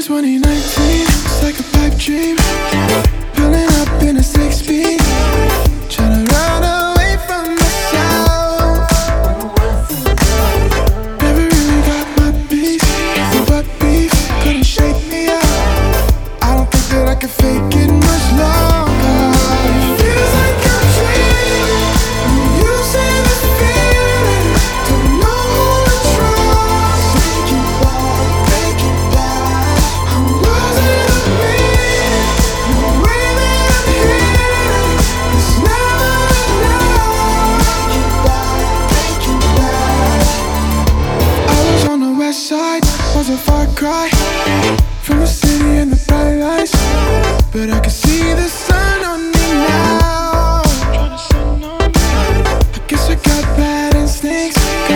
2019, it's like a pipe dream. Pulling up in a 6-speed, tryna run away from myself. Never really got my peace, but beef couldn't shake me up. I don't think that I can fake it much longer. It feels like I'm dreaming. You say the feeling, don't know who to trust. Take it back, take it back. I'm losing the beat. The way that I'm healing, it's never enough. Take it back. I was on the west side, was a far cry from the city and the bright lights, but I can see the sun on me now. I guess I got bad instincts.